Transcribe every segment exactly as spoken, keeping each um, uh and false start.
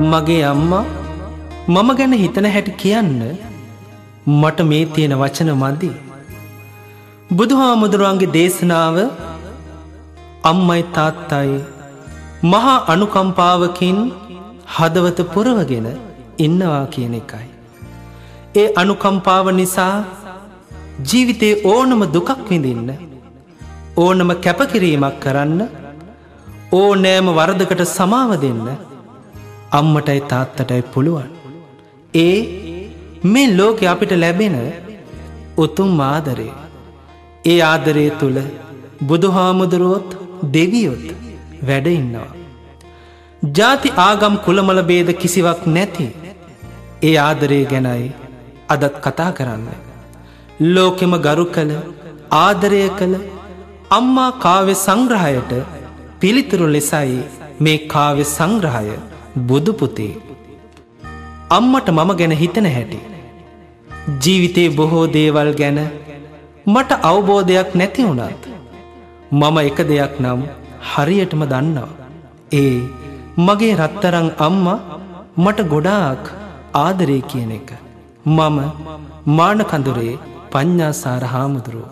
මගේ අම්මා මම ගැන හිතන හැටි කියන්න මට මේ තියෙන වචන මදි. බුදුහාමුදුරුවන්ගේ දේශනාව අම්මයි තාත්තයි මහා අනුකම්පාවකින් හදවත පුරවගෙන ඉන්නවා කියන එකයි. ඒ අනුකම්පාව නිසා ජීවිතේ ඕනම දුකක් විඳින්න, ඕනම කැපකිරීමක් කරන්න, ඕනෑම වරදකට සමාව දෙන්න අම්මටයි තාත්තටයි පුළුවන්. ඒ මේ ලෝකෙ අපිට ලැබෙන උතුම් ආදරය. ඒ ආදරය තුල බුදුහාමුදුරුවොත් දෙවියොත් වැඩ ඉන්නවා. ಜಾති ආගම් කුලමල ભેද කිසිවක් නැති ඒ ආදරය ගැනයි අදත් කතා කරන්නේ. ලෝකෙම ගරු කළ ආදරය කළ අම්මා කාව්‍ය සංග්‍රහයට පිළිතුරු ලෙසයි මේ කාව්‍ය සංග්‍රහය බුදු පුතේ. අම්මට මම ගැන හිතන හැටි, ජීවිතේ බොහෝ දේවල් ගැන මට අවබෝධයක් නැති වුණත් මම එක දෙයක් නම් හරියටම දන්නවා. ඒ මගේ රත්තරන් අම්මා මට ගොඩාක් ආදරේ කියන එක. මම මානකඳුරේ පඤ්ඤාසාර හාමුදුරුවෝ.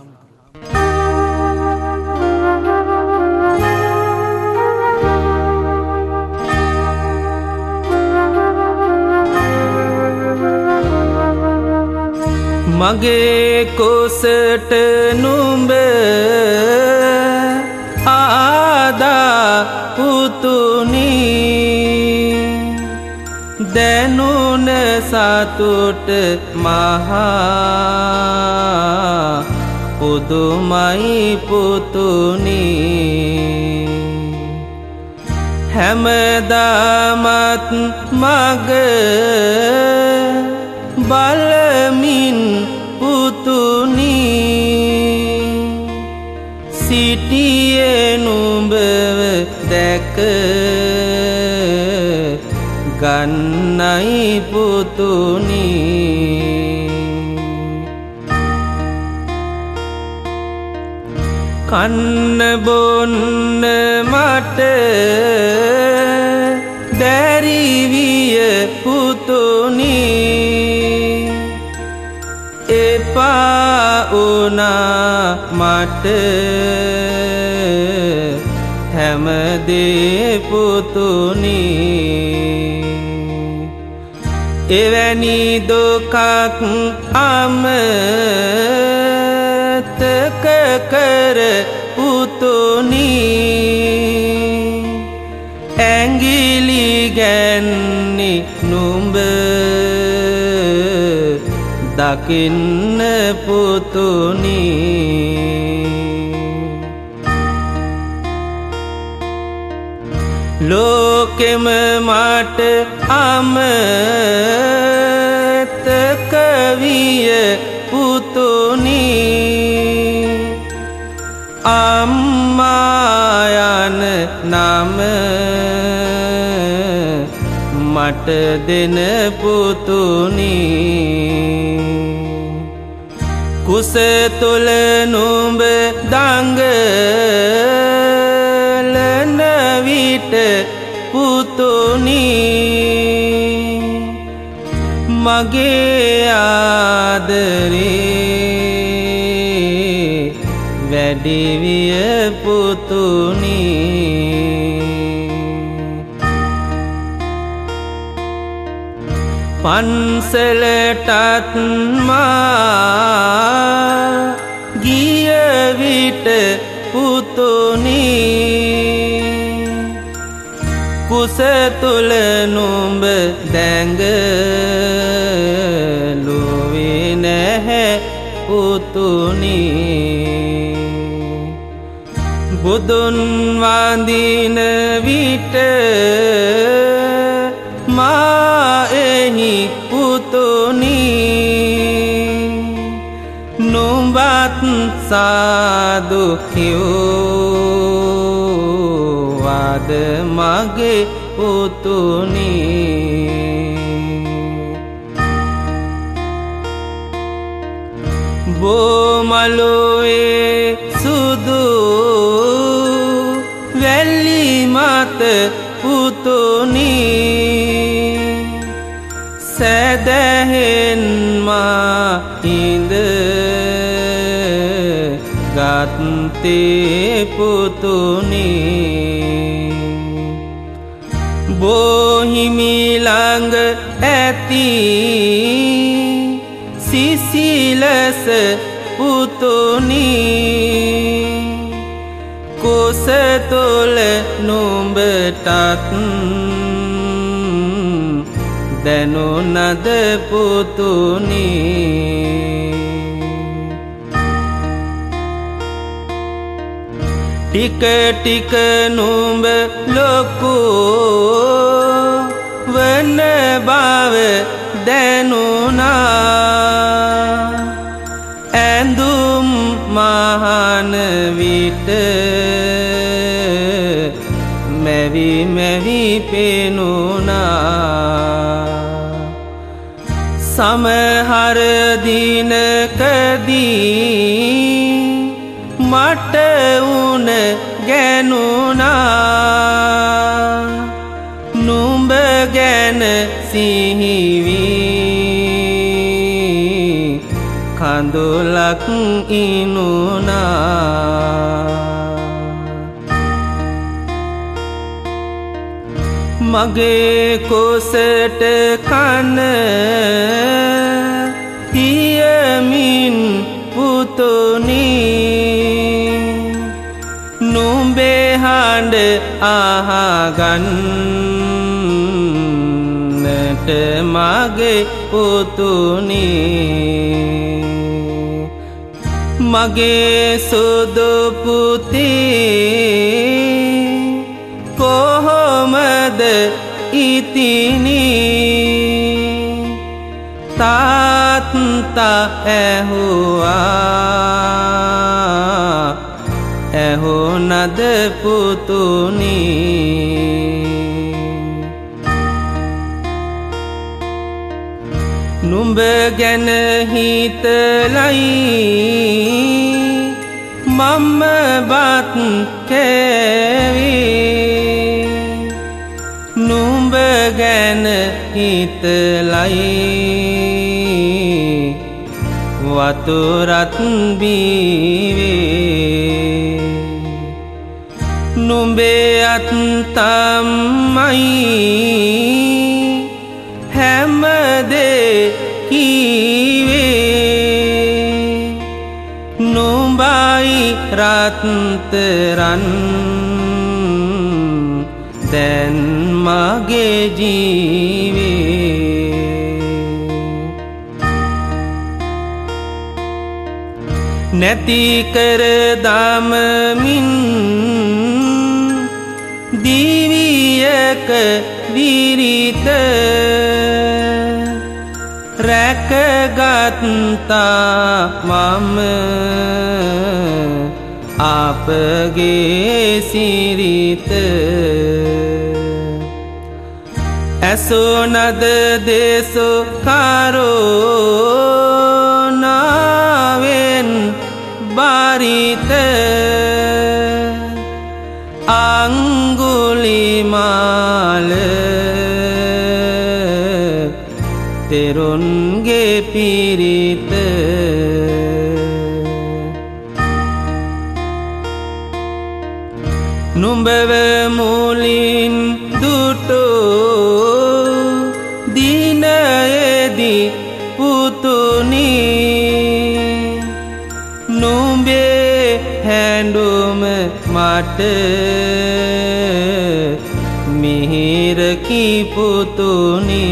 මගේ කුසට නුඹ ආදා පුතුනි, දැනුන සතුට මහා පුදුමයි පුතුනි. හැමදාමත් මග බලමින් පුතුනි, සිටියේ නුඹව දැක ගන්නයි පුතුනි. කන්න බොන්න මට දැරිවිය පුතුනි, එපා වුණා මට හැමදේ පුතුනි. එවැනි දුකක් අමතක කර පුතුනි, ඇඟිලි ගැන්නි නුඹ දකින්න පුතුනි. ලෝකෙම මට අමතක විය පුතුනි, අම්මා යන නම මට දෙන පුතුනි. කුස තුල නුඹ දඟලන විට පුතුනි, මගේ ආදරේ වැඩි විය පුතුනි. පන්සලටත් මා ගිය විට පුතුනි, කුස තුල නුඹ දැඟලුවේ නැහැ පුතුනි. බුදුන් වඳින විට මා එහි පුතුනි, නුඹත් සාදු කිව්වාද මගේ පුතුනි. බොමලුවේ සුදු වැලි මත පුතුනි, තේ පුතුනි බොහිමි ළඟ ඇති සිසිලස පුතුනි කුසතොල නුඹටත් දැනුණද පුතුනි ටික ටික නුඹ ලොකු වන බව දැනුණා ඇඳුම් මහන විට මැවි මැවි පෙනුණා සමහර දිනකදී මට උන ගැනුණා නුඹ ගැන සිහිවී කඳුලක් ඉනුණා මගේ කුසට කන තියමින් පුතුනි නුඹේ හඬ අහගන්නට මගේ පුතුනි මගේ සුදු පුතේ කොහොමද ඉතිනි තාත්තා ඇහුවා ඇහුණද පුතුනි නුඹ ගැන හිතලයි මම බත් කෑවේ නුඹ ගැන හිතලයි වතුරත් බීවේ නුඹේ අත් තමයි හැමදේ කීවේ නුඹයි රත්තරන් දැන් මගේ ජීවේ නැති කර දමමින් දිවියක විරිත රැකගත්තා මම අපගේ සිරිත ඇසුනද දේශකාරෝනාවෙන් බාරිත අංගුලිමාල තෙරුන්ගේ පිරිත නුඹව මුලින් දුටෝ දිනයේදී පුතුනි නුඹේ හැඬුම මට මිහිරකි පුතුනි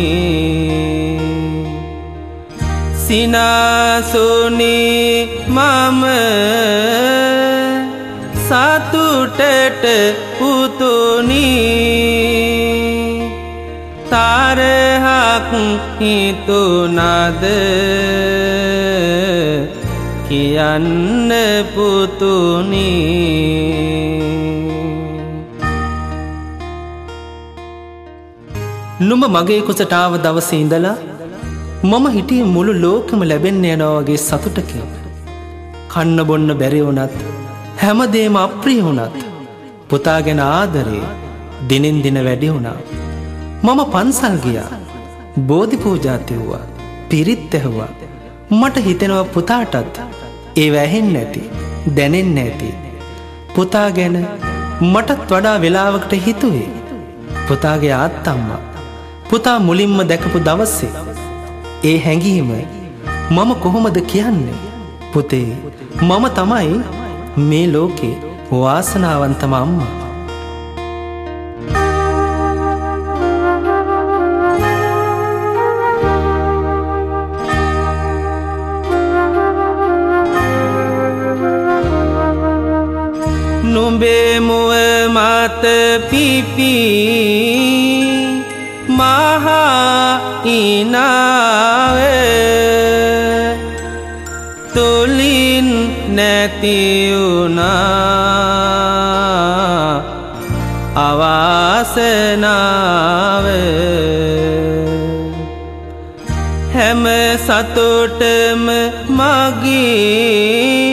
සිනාසුනේ මම සතුටට පුතුනි තරහක් හිතුණද කියන්න පුතුනි නුඹ මගේ කුසට ආව දවසේ ඉඳලා මම හිටියේ මුළු ලෝකෙම ලැබෙන්න යනවා වගේ සතුටකින්. කන්න බොන්න බැරි වුණත් හැමදේම අප්‍රිය වුණත් පුතා ගැන ආදරේ දිනෙන් දින වැඩි වුණා. මම පන්සල් ගියා. බෝධි පූජා තෙව්වා. පිරිත් ඇහුවා. මට හිතෙනවා පුතාටත් ඒ වැහෙන්නේ නැති, දැනෙන්නේ නැති පුතා ගැන මටත් වඩා වෙලාවකට හිතුවේ පුතාගේ ආත්තම්මා පුතා මුලින්ම දැකපු දවසේ. ඒ හැඟීම මම කොහොමද කියන්නේ? පුතේ, මම තමයි මේ ලෝකේ වාසනාවන්තම අම්මා. නුඹේ මුව මත පිපි මහා ඉනාවේ තුලින් නැති වුණා අවාසනාවේ. හැම සතුටම මගේ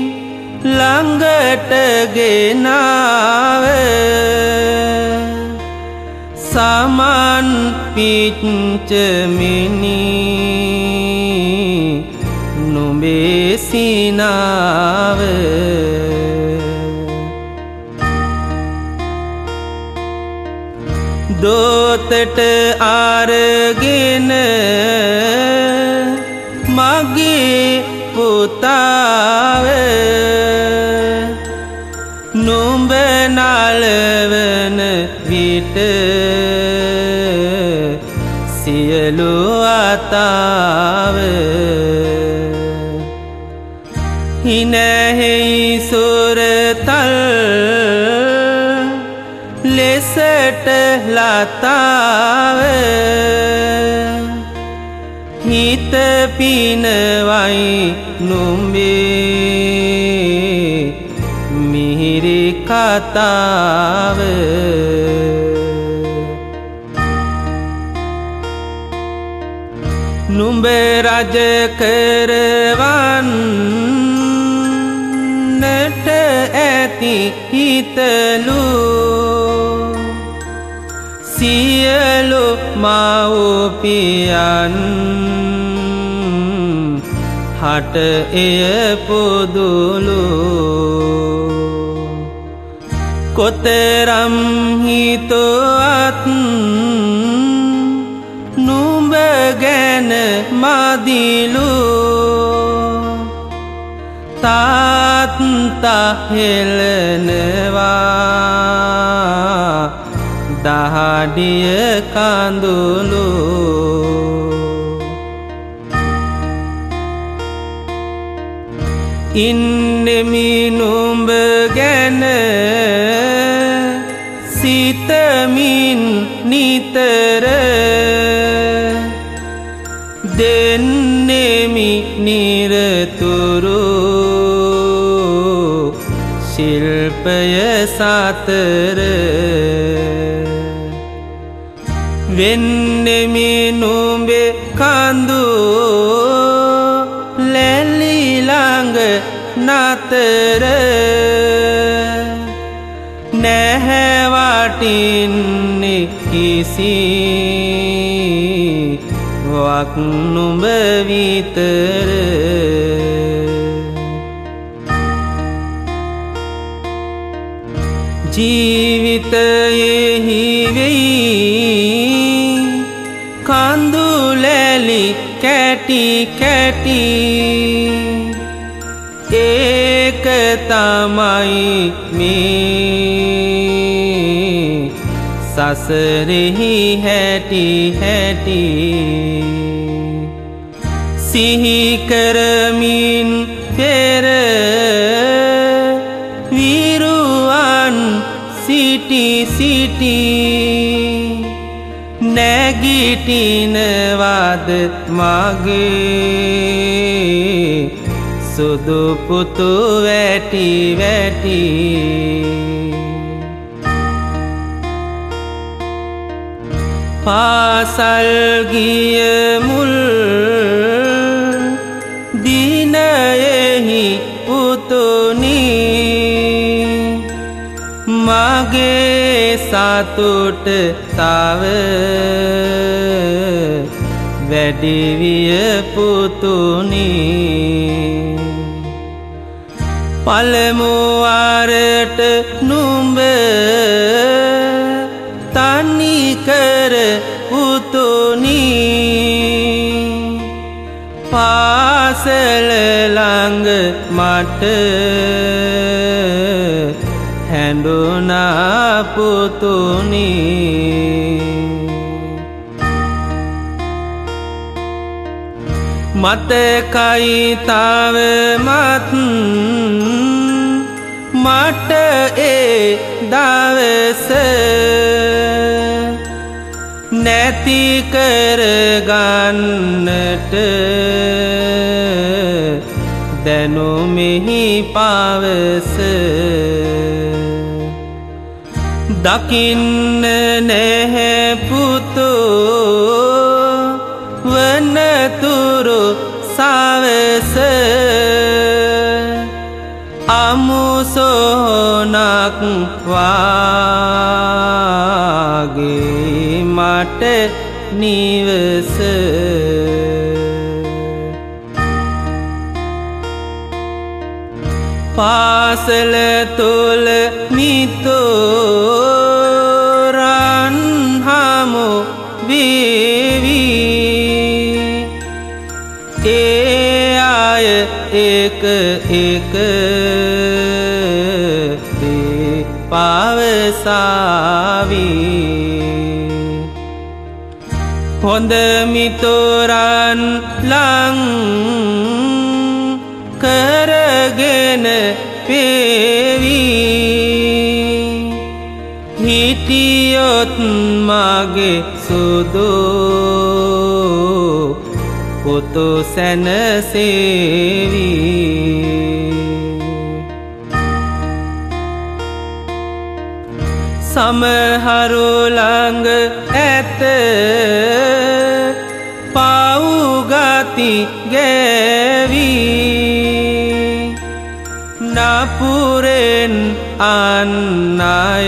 ළඟට ගෙනාවේ සමන් පිච්චමිනි නුඹේ සිනාවේ. දෝතට ආරගෙන මගේ පුතාවේ නුඹ නලවන විට සියලු අතාවේ හිනැහෙයි සුරතල් ලෙසට ලතාවේ හිත පිනවයි නුඹේ මිහිරි කතාවේ. නුඹ රජ කරවන්නට ඇති හිතලු සියලු මව්පියන් හට එය පොදුලු කොතරම් හිතුවත් නුඹ ගැන මදිලු තාත්තා හෙළනවා දහඩිය කඳුළු. ඉන්නෙමි නුඹ ගැන සිතමින් නිතර දෙන්නෙමි නිරතුරු ශිල්පය සතර වෙන්නෙමි නුඹේ කඳු ලැලි ළඟ නතර නැහැ වටින්නේ කිසි වක් නුඹ විතර. ජීවිතයෙහි වෙයි කඳු ලැලි කැටි කැටි ඒක තමයි මේ සසරෙහි හැටි හැටි. සිහි කරමින් පෙර විරුවන් සිටි සිටි නැගිටිනවද මගේ සුදු පුතු වැටි වැටි. පාසල් ගිය මුල් දිනයෙහි පුතුනි මගේ සතුට තව වැඩි විය පුතුනි. පළමුවාරට නුඹ තනිකර උතුනි පාසල ළඟ මට හැඬුනා පුතුනි මතකයි තවමත් මට ඒ දවස නැති කරගන්නට දැනුමෙහි පවස දකින්න නැහැ පුතෝ වනතුරු සවස අමුසොනක් වාගේ මට නිවස පාසල තුල මිතුරන් හමු වේවි ඒ අය එක එක දේ පවසාවි හොඳ මිතුරන් ලං කරගෙන පේවි හිටියොත් මගේ සුදු පුතු සැනසේවි සමහරු ළඟ ඇත පව්ගති ගෑවි නපුරෙන් අන් අය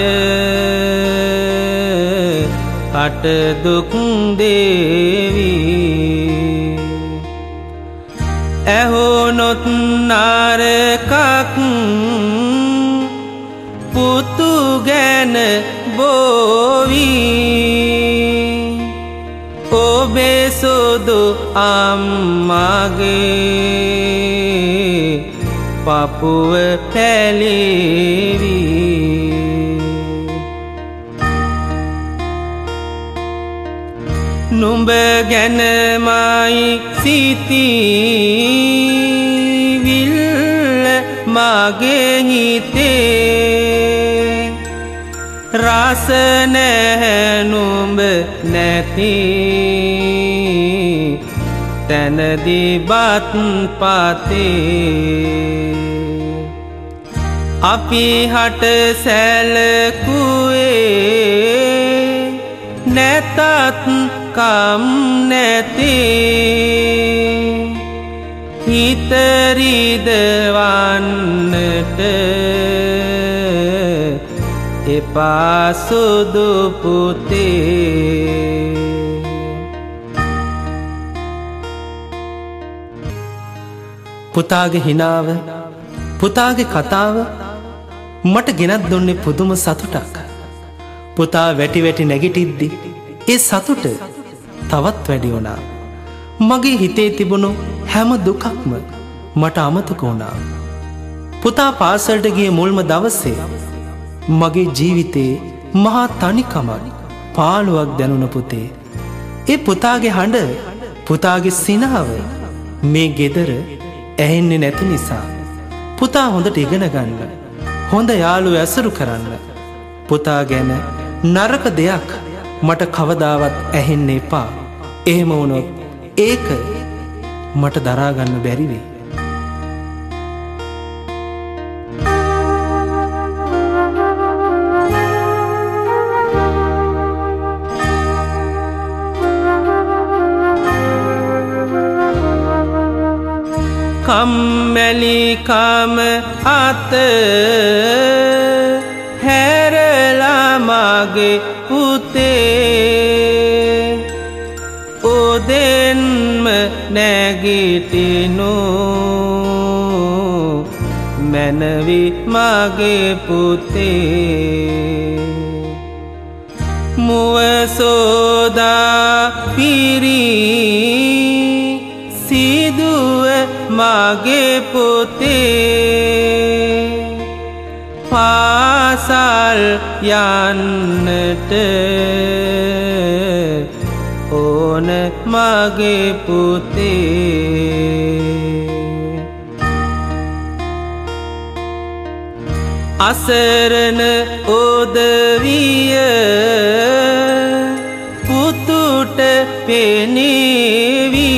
කට දුක් දේවි ඇහුනොත් නරකක් පුතු ගැන බෝවි ඔබේ සුදු අම්මගේ පපුව පැලේවි නුඹ ගැනමයි සිතිවිල්ල මගේ හිතේ රස නැහැ නුඹ නැති තැනදී බත් පතේ අපි හට සැලකුවේ නැතත් කම් නැති හිතරිදවන්නට එපා සුදු පුතේ පුතාගේ හිනාව පුතාගේ කතාව මට ගෙනත් දුන්නේ පුදුම සතුටක් පුතා වැටි වැටි නැගිටිද්දි ඒ සතුට තවත් වැඩි වුණා මගේ හිතේ තිබුණු හැම දුකක්ම මට අමතක වුණා පුතා පාසලට ගිය මුල්ම දවසේ මගේ ජීවිතේ මහා තනිකමක් පාළුවක් දැනුණ පුතේ ඒ පුතාගේ හඬ පුතාගේ සිනාව මේ ගෙදර ඇහෙන්නේ නැති නිසා පුතා හොඳට ඉගෙන ගන්න හොඳ යාළුවෝ ඇසුරු කරන්න පුතා ගැන නරක දෙයක් මට කවදාවත් ඇහෙන්න එපා එහෙම වුණොත් ඒක මට දරා ගන්න බැරි වෙයි කම්මැලිකම අත හැරලා මගේ පුතේ උදෙන්ම නැගිටිනු මැනවි මගේ පුතේ මුව සෝදා පිරි සිදුව මගේ පුතේ පාසල් යන්නට ඕන මගේ පුතේ අසරණ උදවිය පුතුට පෙනේවි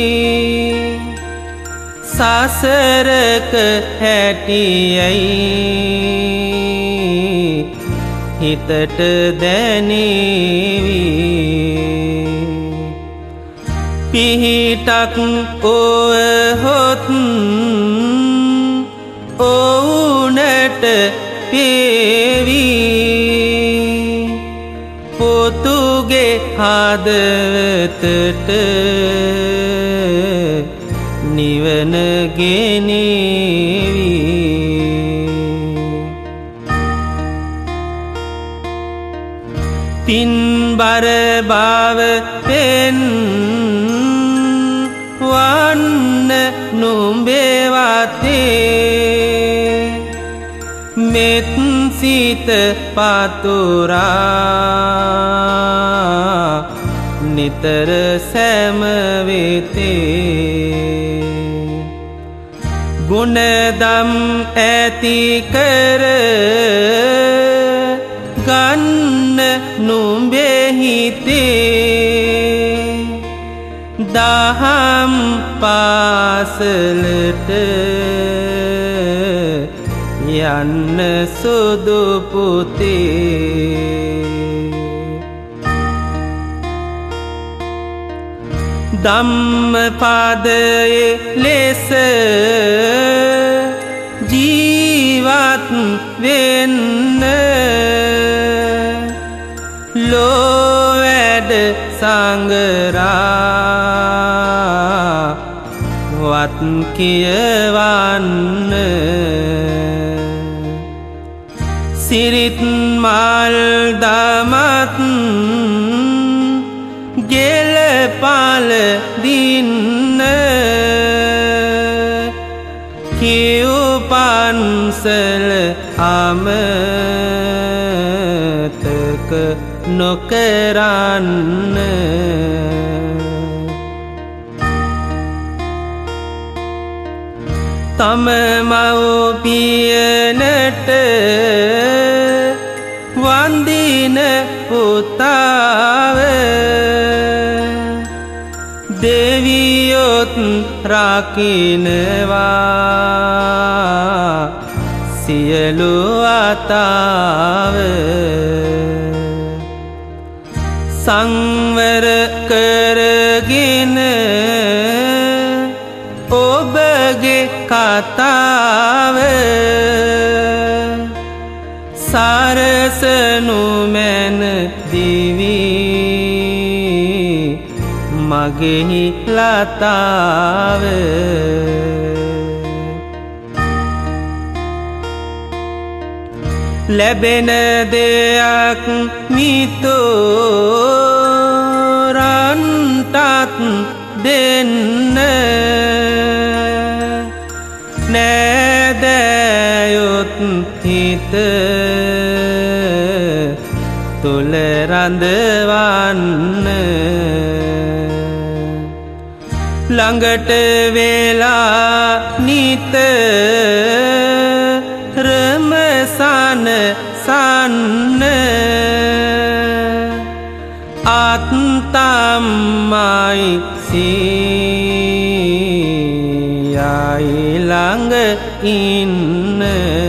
සසරක හැටියයි හිතට දැනේවි පිහිටක් ඕහොත් ඕනට පේවි පොතුගේ හදවතට නිවන ගෙනේවි පින්බර බව පෙන් වන්න නුඹේ වතේ මෙත් සිත පතුරා නිතර සෑම වෙතේ ගුණදම් ඇති කර ගන්න නුඹේ හිතේ දහම් පාසලට යන්න සුදු පුතේ ධම්මපදයේ ලෙස ජීවත් වෙන්න ලෝ වැඩ සංගරා වත් කියවන්න සිරිත් මල් දමත් ගෙල පල දින්න කිව් පන්සල අමතක නොකරන්න තම මව්පියනට වන්දින පුතාව දෙවියොත් රකින්නවා සියලු අතාව සංවර කරගෙන ඔබගේ කතාව සරසනු මැන දිවි මගෙහි ලතාව ලැබෙන දෙයක් මිතුරන්ටත් දෙන්න නෑදෑයොත් හිත තුල රඳවන්න ළඟට වෙලා නිතරම සන සන්න ආත්මයි සියයි ළඟ ඉන්න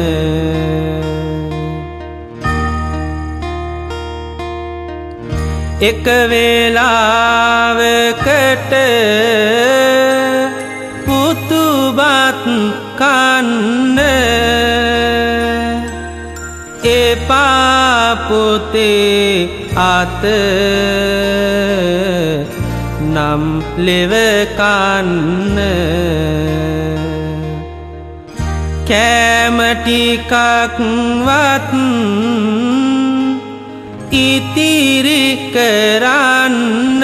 එක වේලාවකට පුතුබත් කන්න එපා පුතේ අත නම් ලෙව කන්න කෑමටිකක්වත් ඉතිරි කරන්න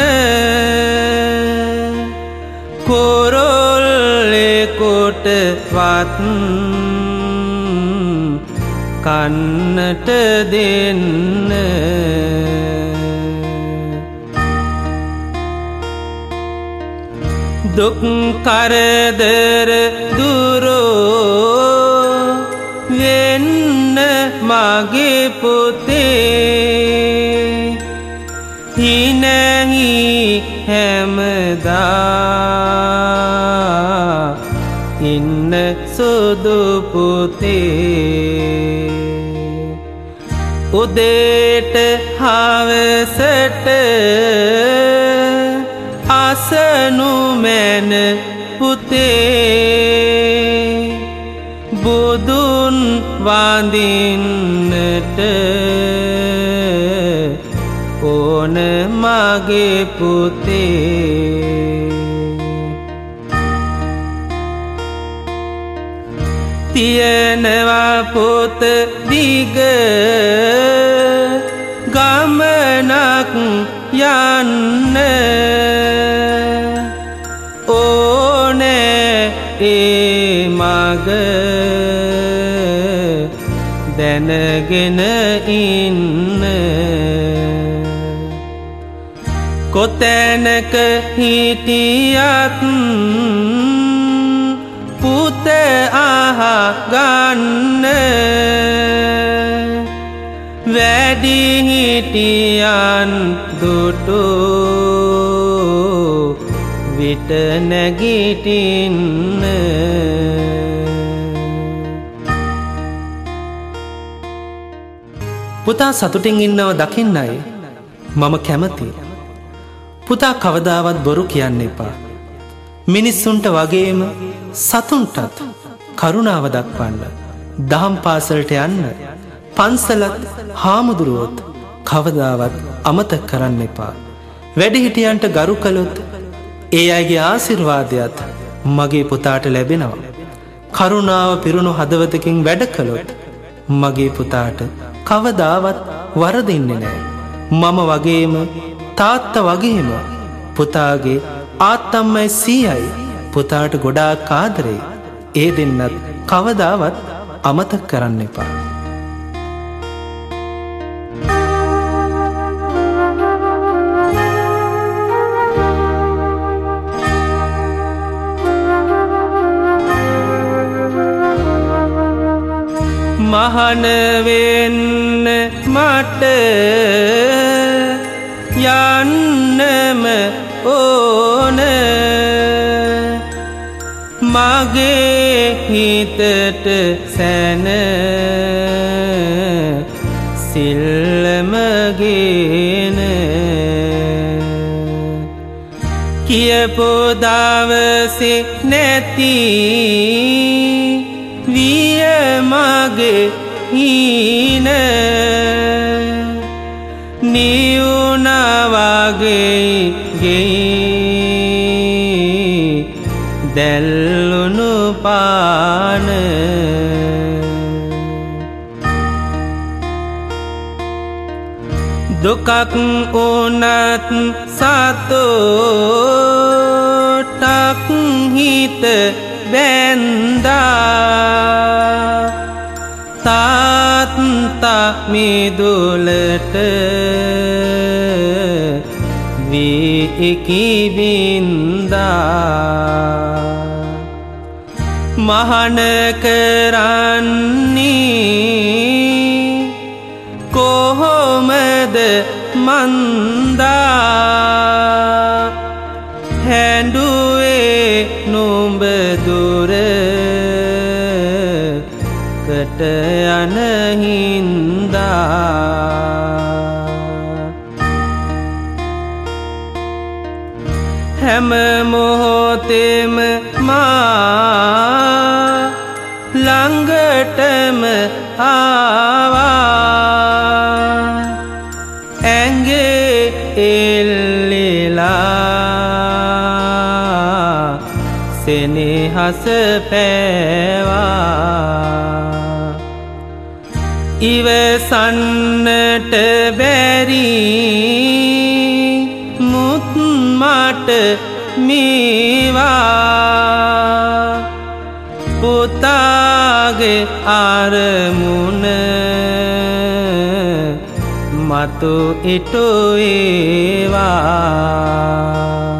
කොරොල්ලෙකොටවත් කන්නට දෙන්න දුක් කරදර දුරෝ වෙන්න මගේ පුතේ හිනහි හැමදා ඉන්න සුදු පුතේ උදේට හවසට අසනු මැන පුතේ බුදුන් වඳින්නට ඕන මගේ පුතේ තියනවා පොත දිග ගමනක් යන්න ඕනේ ඒ මග දැනගෙන ඉන්න කොතැනක හිටියත් පුත අහගන්න වැඩිහිටියන් දුටු විට නැගිටින්න පුතා සතුටින් ඉන්නව දකින්නයි මම කැමති. පුතා කවදාවත් බොරු කියන්න එපා. මිනිස්සුන්ට වගේම සතුන්ටත් කරුණාව දක්වන්න. දහම් පාසලට යන්න, පන්සලත් හාමුදුරුවොත් කවදාවත් අමතක කරන්න එපා. වැඩිහිටියන්ට ගරු කළොත් ඒ අයගේ ආශිර්වාදයත් මගේ පුතාට ලැබෙනවා. කරුණාව පිරුණු හදවතකින් වැඩ කළොත් මගේ පුතාට කවදාවත් වරදින්නේ නැහැ. මම වගේම තාත්තා වගේම පුතාගේ ආත්තම්මයි සීයයි පුතාට ගොඩාක් ආදරේ. ඒ දෙන්නත් කවදාවත් අමතක කරන්න එපා. මහන වෙන්න මට යන්නම ඕන මගේ හිතට සැන සිල්ලමගෙන කියපු දවසේ නැති විය මගේ හීන නියුණවගේ ගෙයි දැල්ලුණු පාන දුකක් උනත් සතුටක් හිත බැන්දා තාත්තා මිදුලට වී කිවින්දා මහන කරන්නේ කොහොමද මන්දා හැඬුවේ නුඹ දුර කට යන හින්දා හැම මොහොතෙම මා ළඟටම ආවා ඇඟේ එල්ලිලා සෙනෙහස පෑවා ඉවසන්නට බැරි මුත් මට මේවා පුතාගේ අරමුණ මතු ඉටු ඒවා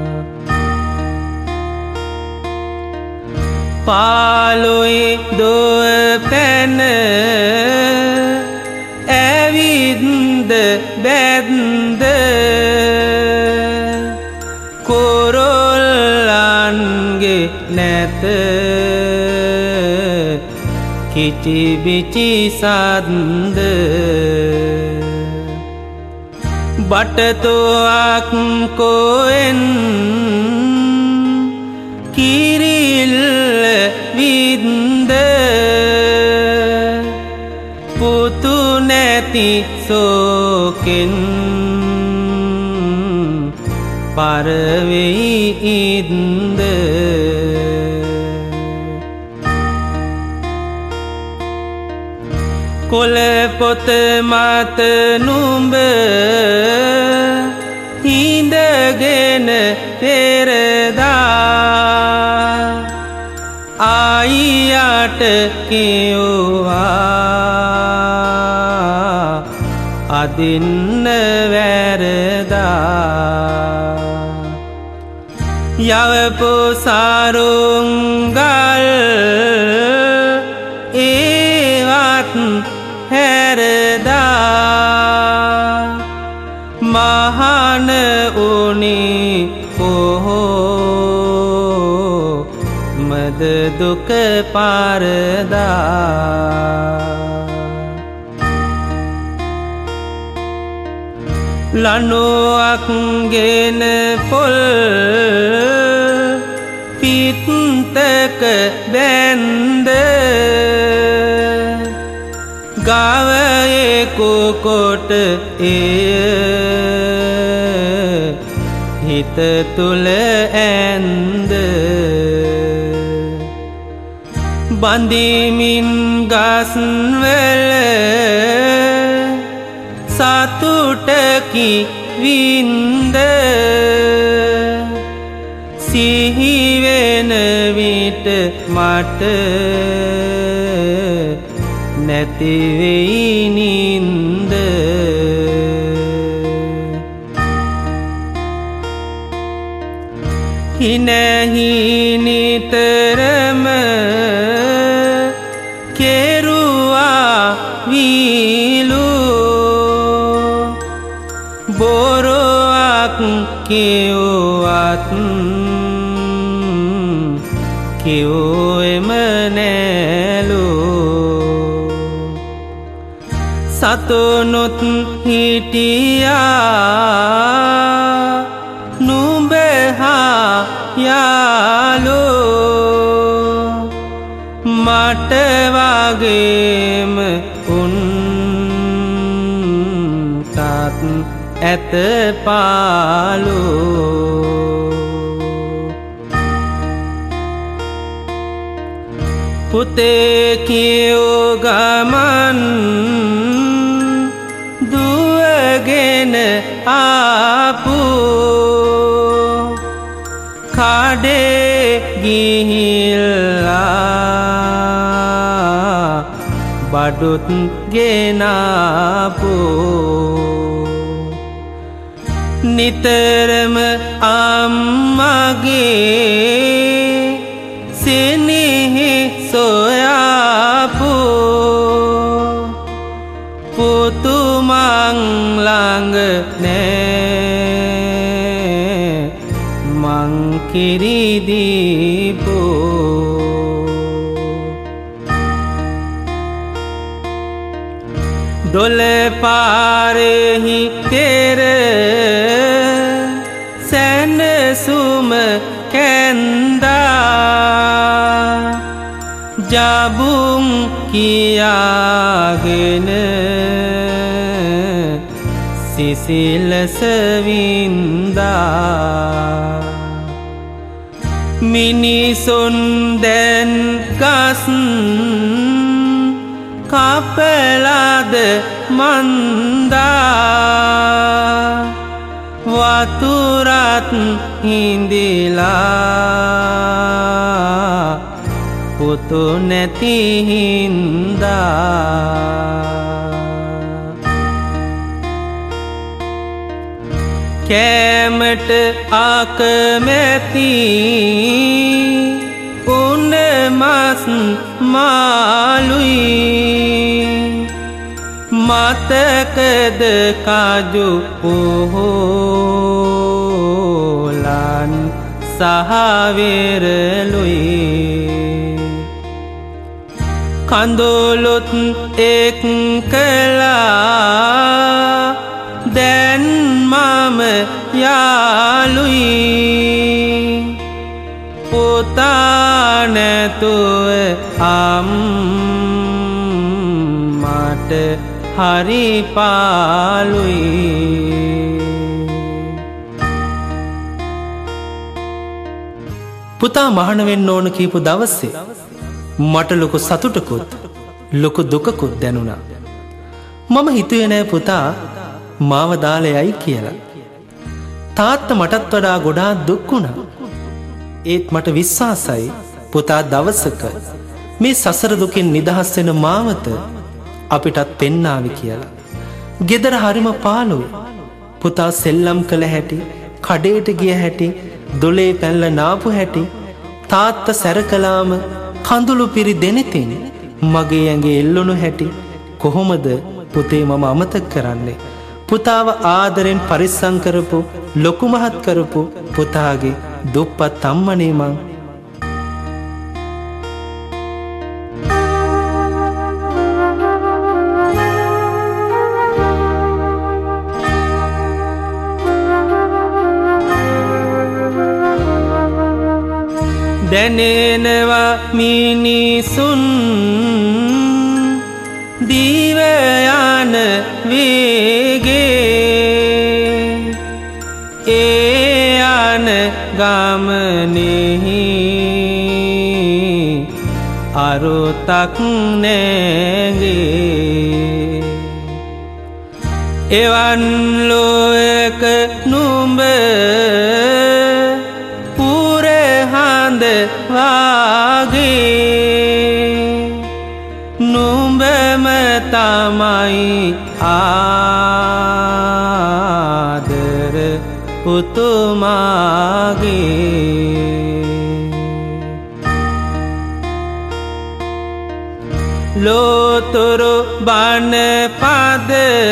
පාලොයි දොව පැන ඇවිද්ද බැද්ද කොරොල්ලන්ගේ නැත කිචිබිචි සද්ද බටතුවක් කොෙන් කිරිල්ල වින්ද පුතු නැති සෝකෙන් පරවෙයි ඉන්ද කොළ පොත මත නුඹ හිඳගෙන පෙරදා ආයියට කිව්වා අදින්න වැරදා යවපු සරුංගල් ඒවත් හැරදා මහන උනි කොහෝ මද දුක පාරදා ලනුවක් ගෙන පොල් පිත්තක බැන්ද ගවයෙකු කොට එය හිත තුල ඇන්ද බඳිමින් ගස්වල සතුටකි වින්ද සිහිවෙන විට මට නැතිවෙයි නින්ද හිනැහි නිතරම කෙරුවා වීලු බොරුවක් කිව්වත් කිව්වෙම නෑලු සතුනුත් හිටියා නුඹ හා යාලෝ මට වගේම උන්ටත් ඇත පාලෝ පුතේ කියෝ ගමන් දුවගෙන ආපු කඩේ ගිහිල්ලා බඩුත් ගෙනාපු නිතරම අම්මගේ සෙනෙහි සොයාපු පුතු මං ළඟ නෑ මං කිරි දීපු දොළ පාරෙහි තෙර සැනසුම කැන්දා ජබුම් කියාගෙන සිසිලස වින්දා මිනිසුන් දැන් ගස් කපලාද මන්දා වතුරත් හිඳිලා පුතු නැති හින්දා කෑමට අකමැති උණ මස් මාළුයි මතකද කජු පොහොලන් සහ වෙරළුයි කඳුළුත් එක් කළා දැන් මම යාළුයි පුතා නැතුව අම්මට හරි පාළුයි පුතා මහාන වෙන්න ඕන කියපු දවසේ මට ලොකු සතුටකුත් ලොකු දුකකුත් දැනුණා. මම හිතුවේ නෑ පුතා මාව දාලා යයි කියලා. තාත්තා මටත් වඩා ගොඩාක් දුක් වුණා. ඒත් මට විශ්වාසයි පුතා දවසක මේ සසර දුකින් නිදහස් වෙන මාවත අපිටත් පෙන්නාවි කියලා. ගෙදර හරිම පාළුයි. පුතා සෙල්ලම් කළ හැටි, කඩේට ගිය හැටි, දොලේ පැනලා නාපු හැටි, තාත්තා සැර කළාම කඳුළු පිරි දෙනෙතින් මගේ ඇඟේ එල්ලුණු හැටි කොහොමද පුතේ මම අමතක කරන්නේ? පුතාව ආදරෙන් පරිස්සම් කරපු ලොකු මහත් කරපු පුතාගේ දුප්පත් අම්මනේ මං. දැනෙනවා මිනිසුන් දිව යන වේගේ ඒ යන ගමනෙහි අරුතක් නැගේ එවන් ලෝයක නුඹ පුරහඳ වාගේ නුඹම තමයි ආදර පුතුමාගේ ලෝතුරු බණ පද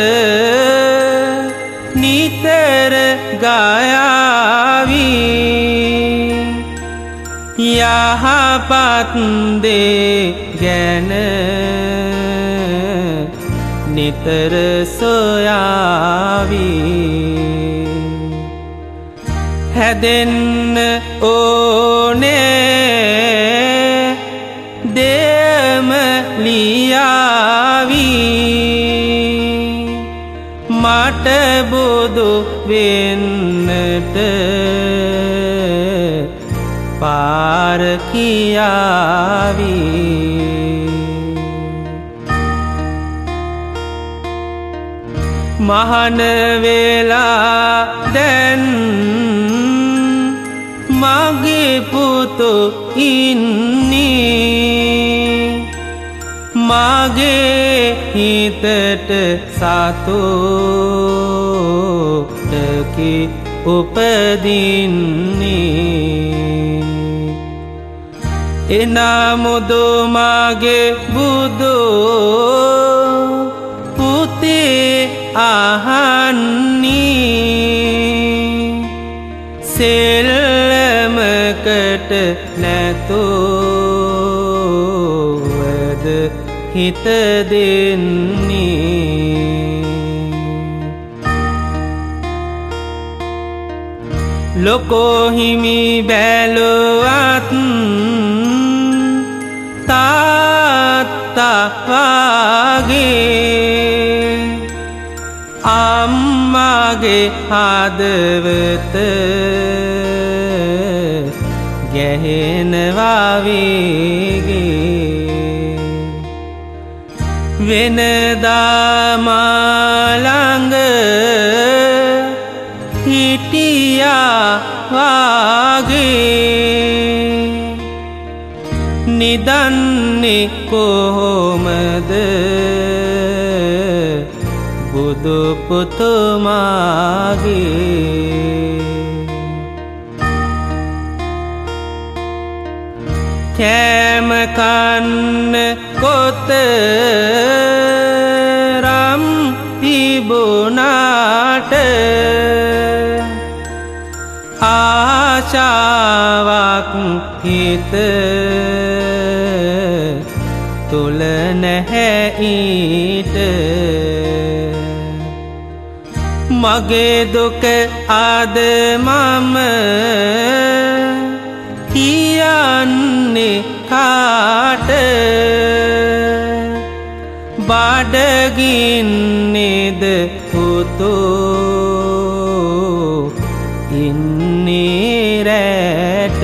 නිතර ගායාවි යහපත් දේ ගැන නිතර සොයාවි හැදෙන්න ඕනේ දෙම ලියාවි මට බුදු වෙන්නට පාර කියාවි මහන වෙලා දැන් මගේ පුතු ඉන්නේ මගේ හිතට සතුටකි උපදින්නේ එනමුදු මගේ බුදු පුතේ අහන්නේ සෙල්ලමකට නැතුවද හිත දෙන්නේ ලොකෝ හිමි බැලුවත් තාත්තා වාගේ අම්මාගේ හදවත ගැහෙනවා වේගේ වෙනදා මාළඟ හිටියා වාගේ නිදන්නේ කොහොමද බුදු පුතුමාගේ කෑම කන්න කොතරම් තිබුණාට ආශාවක් හිත තුල නැහැ ඊට මගේ දුක අද මම කියන්නේ කාට බඩගින්නේද පුතෝ ඉන්නේ රැට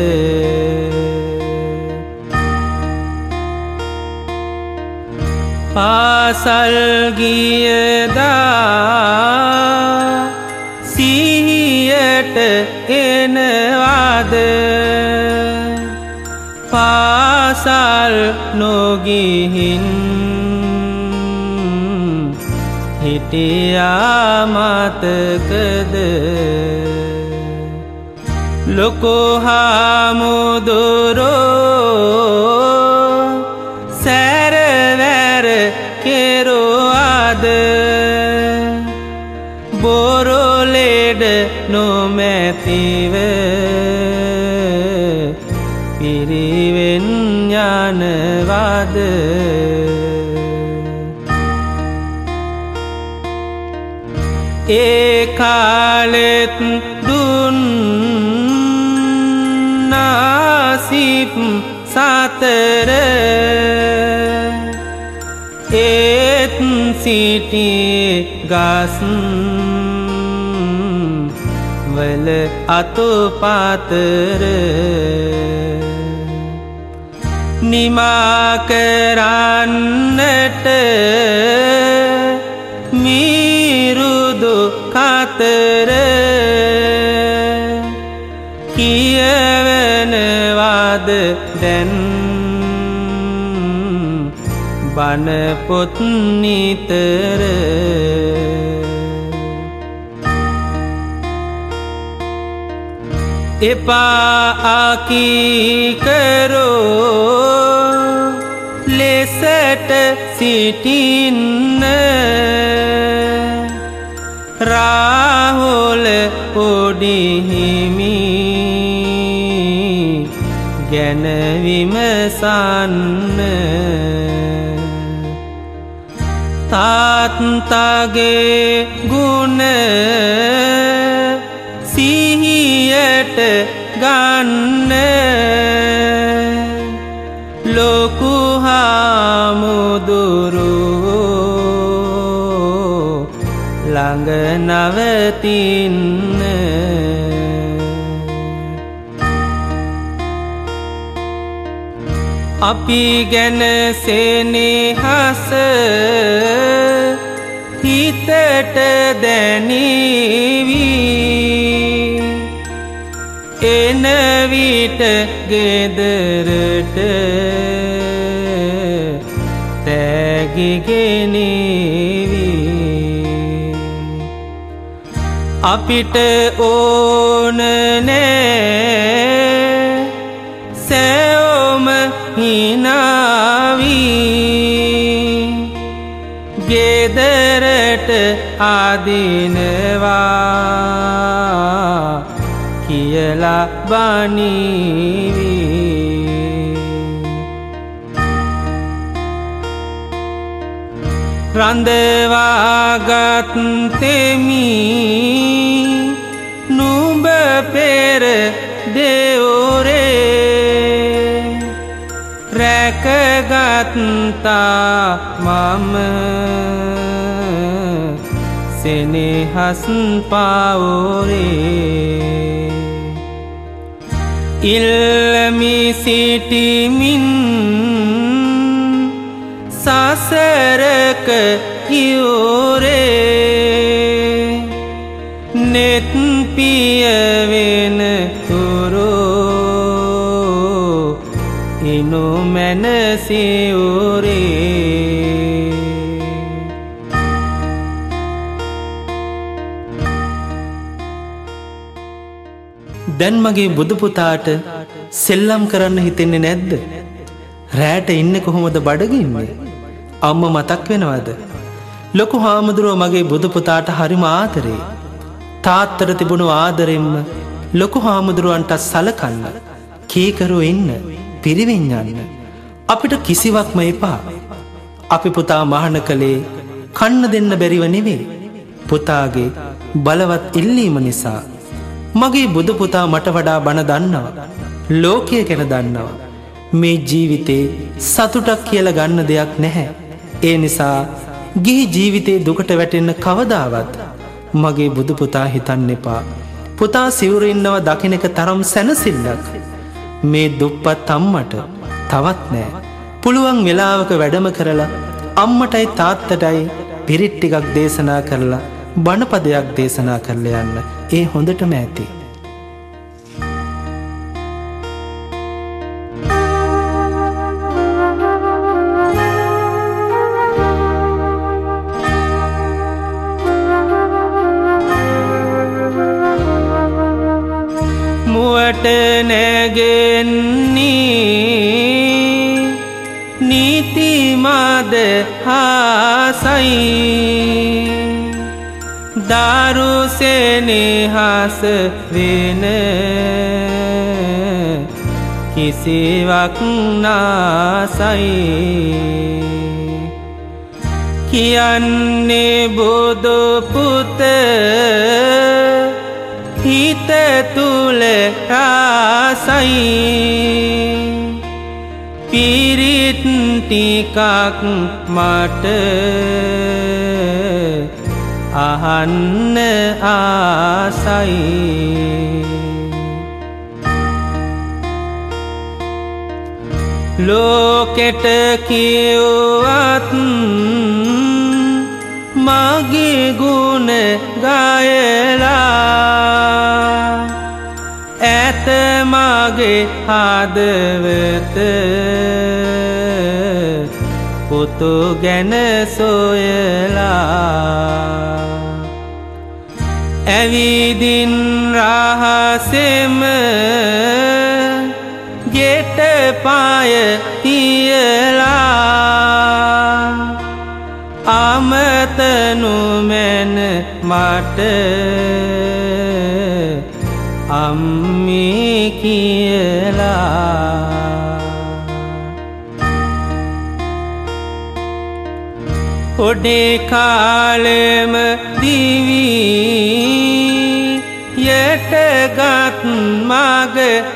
පාසල් ගියදා සිහියට එනවාද පාසල් නොගිහින් හිටියා මතකද ලොකෝ හාමුදුරුවෝ සැරවැර කෙරුවාද බොරොලෙඩ නොමැතිව පිරිවෙන් යනවාද ඒ කාලෙත් දුන්නාසිප් සතර ඒත් සිටියේ ගස් වල අතුපතර නිමා කරන්නට මිරුදු කතර කියවනවාද දැන් බණ පොත් නිතර එපා අකීකරෝ ලෙසට සිටින්න රාහුල පොඩිහිමි ගැන විමසන්න තාත්තගේ ගුණ සිහියට ගන්න ලොකු හාමුදුරුවෝ ළඟ නවතින්න අපි ගැන සෙනෙහස හිතට දැනීවි එන විට ගෙදරට තෑගි ගෙනීවි අපිට ඕන නෑ සෑවොම හිනාවි ගෙදරට ආදිනවා කියලා බණීවි රඳවාගත් තෙමි නුඹ පෙර දෙවොරේ රැකගත්තා මම සෙනෙහස් පාවොරේ ඉල්ලමි සිටිමින් සසරක යුරේ නෙත් පියවෙන තුරෝ ඉනු මැනසිවුරේ දැන් මගේ බුදු පුතාට සෙල්ලම් කරන්න හිතෙන්නේ නැද්ද? රැට ඉන්නේ කොහොමද බඩගින්නේ? අම්ම මතක් වෙනවද? ලොකු හාමුදුරුවෝ මගේ බුදු පුතාට හරිම ආදරේ. තාත්තට තිබුණු ආදරෙන්ම ලොකු හාමුදුරුවන්ට සලකන්න, කීකරුව ඉන්න, පිරිවෙන් යන්න අපිට කිසිවක්ම එපා. අපි පුතා මහාන කලේ කන්න දෙන්න බැරිව නෙවෙයි, පුතාගේ බලවත් ඉල්ලීම නිසා. මගේ බුදු පුතා මට වඩා බණ දන්නවා, ලෝකය ගැන දන්නවා. මේ ජීවිතේ සතුටක් කියලා ගන්න දෙයක් නැහැ. ඒ නිසා ගිහි ජීවිතේ දුකට වැටෙන්න කවදාවත් මගේ බුදු පුතා හිතන්න එපා. පුතා සිවුර ඉන්නව දකින්න එක තරම් සැනසෙල්ලක් මේ දුප්පත් අම්මට තවත් නෑ. පුළුවන් වෙලාවක වැඩම කරලා අම්මටයි තාත්තටයි පිරිත් ටිකක් දේශනා කරලා බණපදයක් දේශනා කරලා යන්න. ඒ හොඳටම ඇති. මුවට නැගෙන්නේ නීතිමාද හාසයි දාරුසෙනෙහස වෙන කිසිවක් නාසයි කියන්නේ බුදු පුත හිත තුල රාසයි පිරිත් ටිකක් මට අහන්න ආසයි ලෝකෙට කියවත් මගේ ගුණ ගායලා ඇත මගේ හදවත පුතු ගැන සොයලා ඇවිදින් රහසෙම ගෙට පාය තියලා අමතනු මැන මට අම්මේ කියලා ඔඩේ කාලෙම දිවි යටගත් මග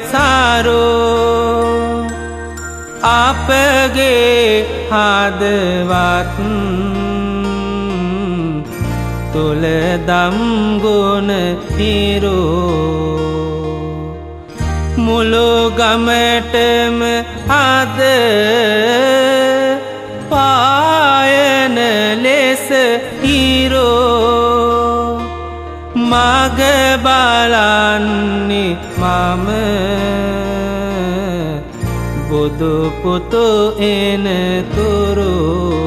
සාරෝ අපගේ හදවත් තුල දම් ගුණ පිරෝ මුළු ගමටම අද පායන ලෙස හිරෝ මග බලන්නේ මම බුදු පුතු එන තුරු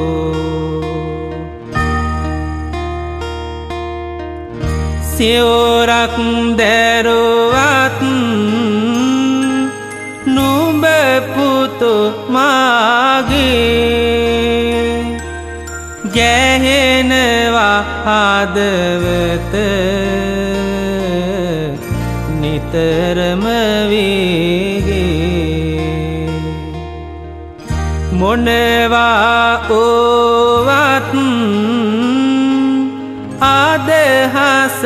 සිවුරක් දැරුවත් නුඹ පුතු මාගේ ගැහෙනවා හදවත නිතරම වේගේ මොනවා ඕවත් අදහස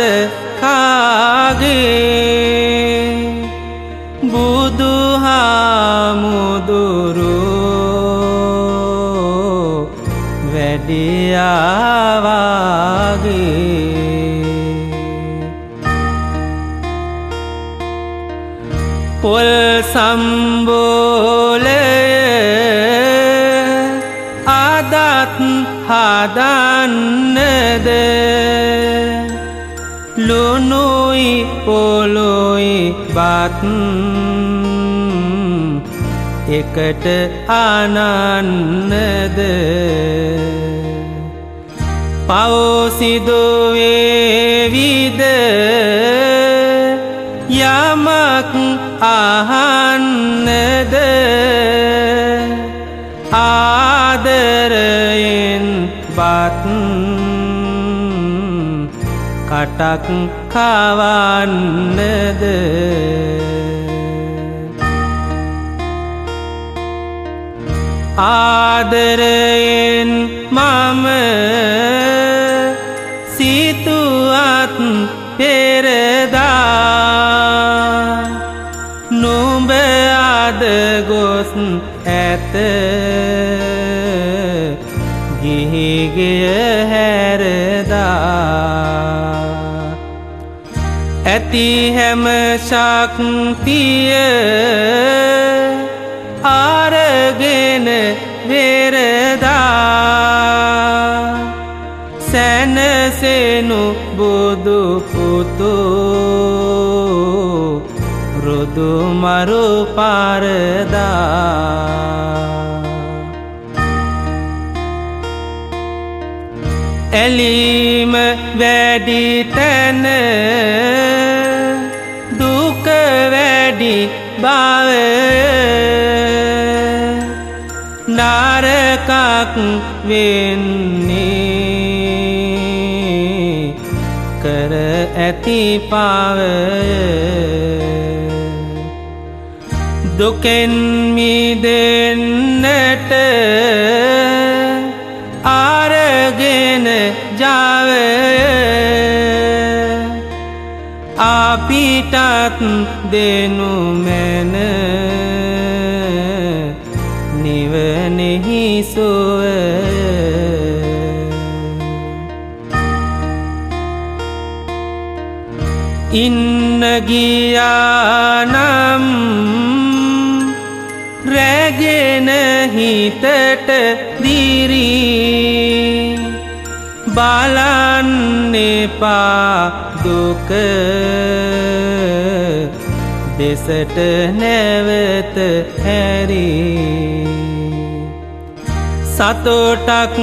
කාගේ බුදුහාමුදුරුවෝ වැඩියාවාගේ පොල් සම්බෝලය ආදත් හදන්නද ලුණුයි පොලොයි බත් එකට ආනන්නද පවසිදුවේවිද යමක් අහන්නද ආදරයෙන් බත් කටක් කවන්නද ආදරයෙන් මම සිතුවත් පෙරදා නුඹ අද ගොස් ඇත ගිහිගිය හැරදා ඇති හැම ශක්තිය ආරගෙන වෙරදා සැනසෙනු බුදු පුතු රුදු මරු පාරදා එලීම වැඩි තැන දුක වැඩි බවය නරකක් වෙන්නේ කර ඇති පාවය දුකෙන් මිදෙන්නට ආරගෙන ජවය අපිටත් දෙනු මැන නිවනෙහි සුවය ඉන්න ගියානම් රැගෙන හිතට දිරි බලන්න එපා දුක දෙසට නැවත හැරී සතුටක්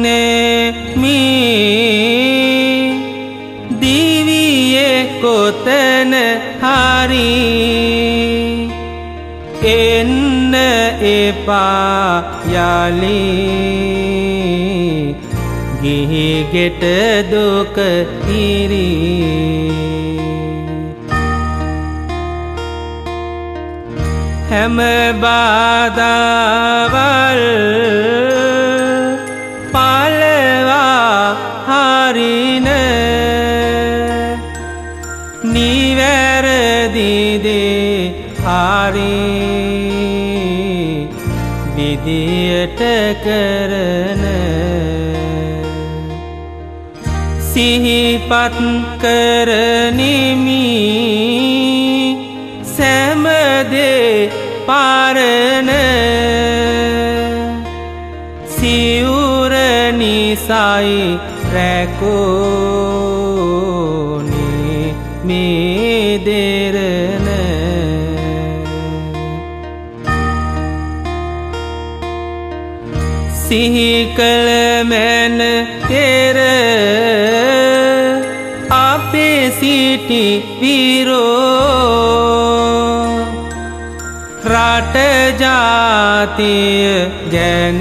නෙමී දිවියේ කොතන හරි එන්න එපා යලි ගිහි ගෙට දුක ඉරි හැම බාධාවල් පලවා හරින නිවැරදි දේ හරි විදියට කරන සිහිපත් කරනිමි සෑමදේ පාරන සිවුර නිසයි රැකෝනේ මේ දෙරන සිහි කළ මැන තෙර අපේ සිටි විරෝ රට ජාතිය ගැන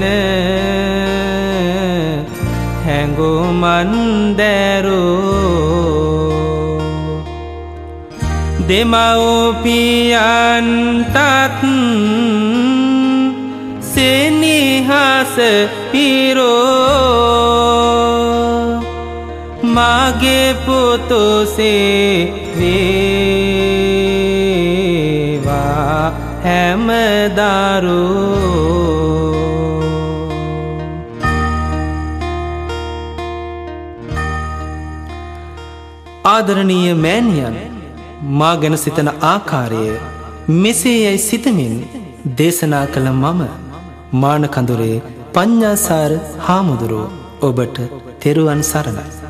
හැඟුමන් දැරෝ දෙමව්පියන්ටත් සෙනෙහස පිරෝ මගේ පුතුසේ වේවා හැම දරුවෝ ආදරණීය මෑණියන් මා ගැන සිතන ආකාරය මෙසේ යැයි සිතමින් දේශනා කළ මම මානකඳුරේ පඤ්ඤාසාර හාමුදුරුවෝ ඔබට තෙරුවන් සරණයි.